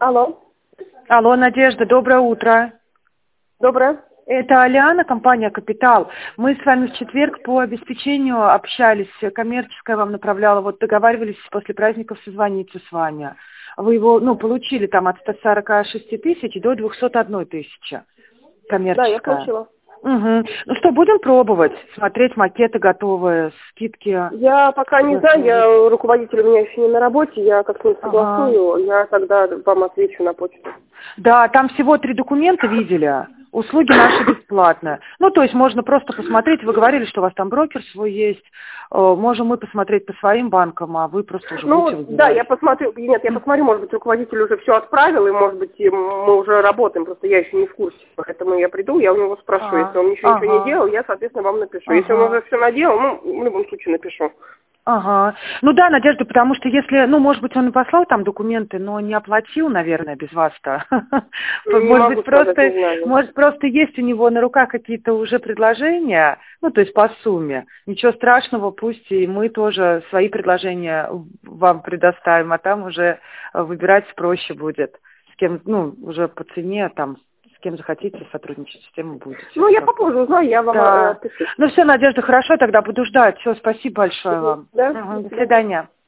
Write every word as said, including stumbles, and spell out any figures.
Алло. Алло, Надежда, доброе утро. Доброе. Это Алиана, компания «Капитал». Мы с вами в четверг по обеспечению общались. Коммерческая вам направляла. Вот договаривались после праздников созвониться с вами. Вы его, ну, получили там от ста сорока шести тысяч до двухсот одной тысячи. Коммерческая. Да, я получила. Угу. Ну что, будем пробовать, смотреть макеты готовые, скидки. Я пока не знаю, я руководитель у меня еще не на работе, я как-нибудь согласую, ага. Я тогда вам отвечу на почту. Да, там всего три документа видели. Услуги наши бесплатные. Ну, то есть можно просто посмотреть. Вы говорили, что у вас там брокер свой есть. Можем мы посмотреть по своим банкам, а вы просто уже ну, будете выбирать. Да, я посмотрю. Нет, я посмотрю, может быть, руководитель уже все отправил, и, может быть, мы уже работаем, просто я еще не в курсе. Поэтому я приду, я у него спрошу. А, если он еще ага. ничего не делал, я, соответственно, вам напишу. Ага. Если он уже все наделал, ну, в любом случае напишу. Ага. Ну да, Надежда, потому что если, ну, может быть, он и послал там документы, но не оплатил, наверное, без вас-то. Может быть, просто, может, просто есть у него на руках какие-то уже предложения, ну, то есть по сумме. Ничего страшного, пусть и мы тоже свои предложения вам предоставим, а там уже выбирать проще будет. С кем, ну, уже по цене, там, с кем захотите сотрудничать, с тем и будете. Ну, я попозже узнаю, я вам да. отпишу. Ну, все, Надежда, хорошо, тогда буду ждать. Все, спасибо большое вам. Да? Угу, до свидания.